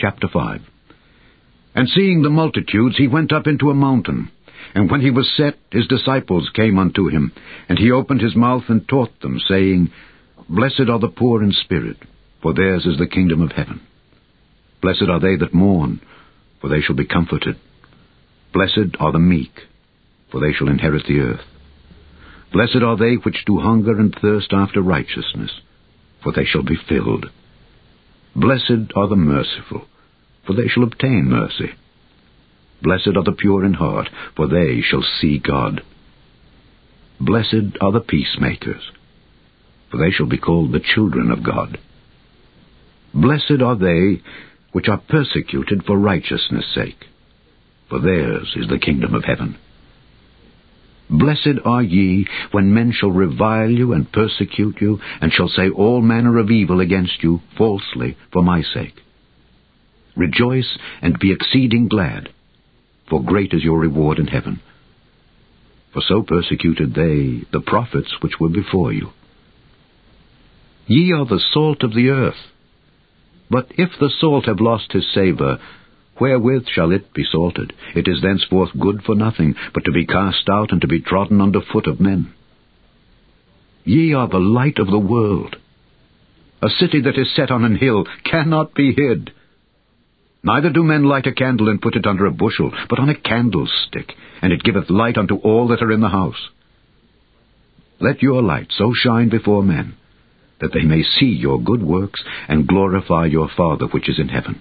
chapter 5. And seeing the multitudes, he went up into a mountain. And when he was set, his disciples came unto him. And he opened his mouth and taught them, saying, Blessed are the poor in spirit, for theirs is the kingdom of heaven. Blessed are they that mourn, for they shall be comforted. Blessed are the meek, for they shall inherit the earth. Blessed are they which do hunger and thirst after righteousness, for they shall be filled. Blessed are the merciful, for they shall obtain mercy. Blessed are the pure in heart, for they shall see God. Blessed are the peacemakers, for they shall be called the children of God. Blessed are they which are persecuted for righteousness' sake, for theirs is the kingdom of heaven. Blessed are ye when men shall revile you and persecute you, and shall say all manner of evil against you falsely for my sake. Rejoice and be exceeding glad, for great is your reward in heaven. For so persecuted they the prophets which were before you. Ye are the salt of the earth. But if the salt have lost his savour, wherewith shall it be salted? It is thenceforth good for nothing, but to be cast out and to be trodden under foot of men. Ye are the light of the world. A city that is set on an hill cannot be hid. Neither do men light a candle and put it under a bushel, but on a candlestick, and it giveth light unto all that are in the house. Let your light so shine before men, that they may see your good works, and glorify your Father which is in heaven.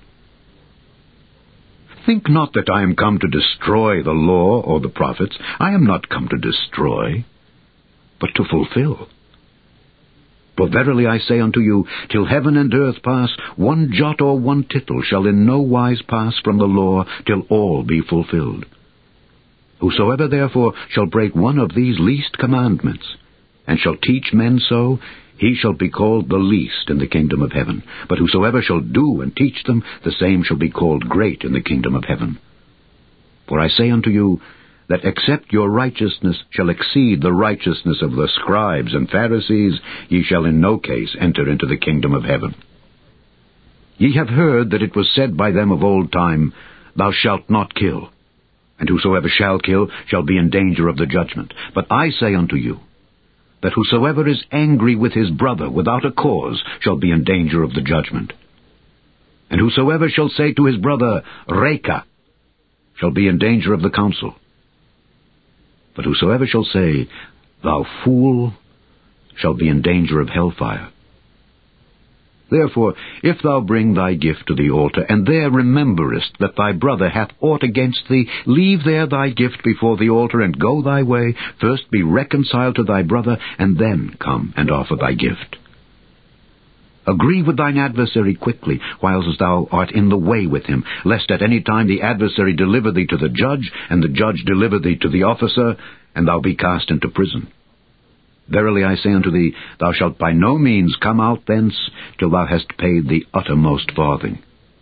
Think not that I am come to destroy the law or the prophets. I am not come to destroy, but to fulfill. For verily I say unto you, till heaven and earth pass, one jot or one tittle shall in no wise pass from the law, till all be fulfilled. Whosoever therefore shall break one of these least commandments, and shall teach men so, he shall be called the least in the kingdom of heaven. But whosoever shall do and teach them, the same shall be called great in the kingdom of heaven. For I say unto you, that except your righteousness shall exceed the righteousness of the scribes and Pharisees, ye shall in no case enter into the kingdom of heaven. Ye have heard that it was said by them of old time, Thou shalt not kill, and whosoever shall kill shall be in danger of the judgment. But I say unto you, that whosoever is angry with his brother without a cause shall be in danger of the judgment. And whosoever shall say to his brother, Reka, shall be in danger of the council. But whosoever shall say, Thou fool, shall be in danger of hellfire. Therefore, if thou bring thy gift to the altar, and there rememberest that thy brother hath aught against thee, leave there thy gift before the altar, and go thy way. First be reconciled to thy brother, and then come and offer thy gift. Agree with thine adversary quickly, whilst thou art in the way with him, lest at any time the adversary deliver thee to the judge, and the judge deliver thee to the officer, and thou be cast into prison. Verily I say unto thee, thou shalt by no means come out thence, till thou hast paid the uttermost farthing.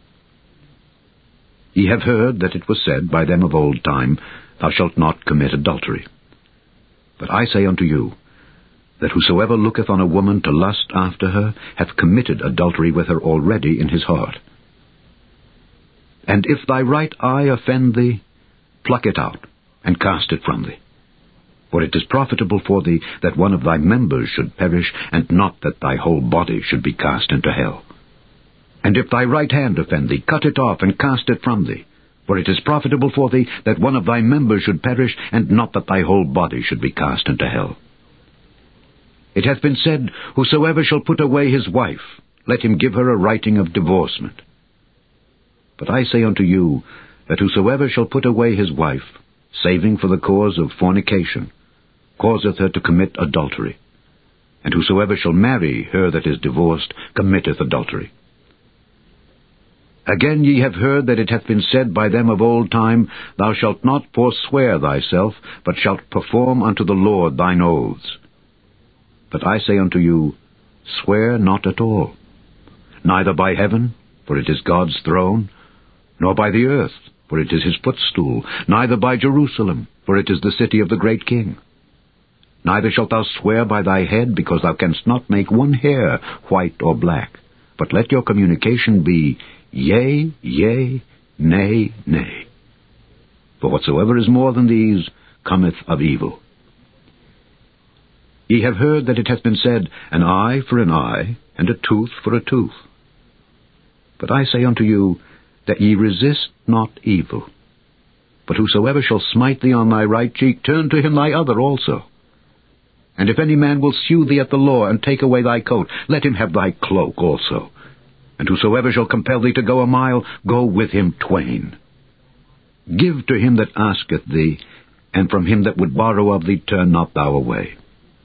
Ye have heard that it was said by them of old time, Thou shalt not commit adultery. But I say unto you, that whosoever looketh on a woman to lust after her, hath committed adultery with her already in his heart. And if thy right eye offend thee, pluck it out, and cast it from thee. For it is profitable for thee that one of thy members should perish, and not that thy whole body should be cast into hell. And if thy right hand offend thee, cut it off, and cast it from thee. For it is profitable for thee that one of thy members should perish, and not that thy whole body should be cast into hell. It hath been said, Whosoever shall put away his wife, let him give her a writing of divorcement. But I say unto you, that whosoever shall put away his wife, saving for the cause of fornication, causeth her to commit adultery. And whosoever shall marry her that is divorced committeth adultery. Again ye have heard that it hath been said by them of old time, Thou shalt not forswear thyself, but shalt perform unto the Lord thine oaths. But I say unto you, Swear not at all, neither by heaven, for it is God's throne, nor by the earth, for it is his footstool, neither by Jerusalem, for it is the city of the great King. Neither shalt thou swear by thy head, because thou canst not make one hair white or black. But let your communication be, Yea, yea, nay, nay. For whatsoever is more than these cometh of evil. Ye have heard that it hath been said, An eye for an eye, and a tooth for a tooth. But I say unto you, that ye resist not evil. But whosoever shall smite thee on thy right cheek, turn to him thy other also. And if any man will sue thee at the law, and take away thy coat, let him have thy cloak also. And whosoever shall compel thee to go a mile, go with him twain. Give to him that asketh thee, and from him that would borrow of thee turn not thou away.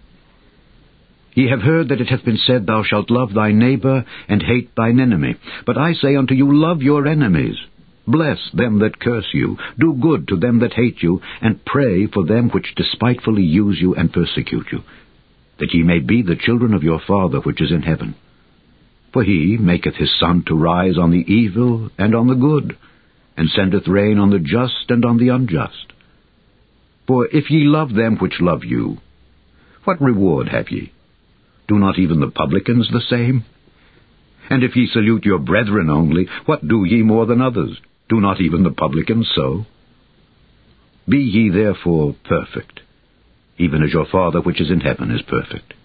Ye have heard that it hath been said, Thou shalt love thy neighbor, and hate thine enemy. But I say unto you, love your enemies. Bless them that curse you. Do good to them that hate you, and pray for them which despitefully use you and persecute you, that ye may be the children of your Father which is in heaven. For he maketh his sun to rise on the evil and on the good, and sendeth rain on the just and on the unjust. For if ye love them which love you, what reward have ye? Do not even the publicans the same? And if ye salute your brethren only, what do ye more than others? Do not even the publicans so? Be ye therefore perfect, even as your Father which is in heaven is perfect.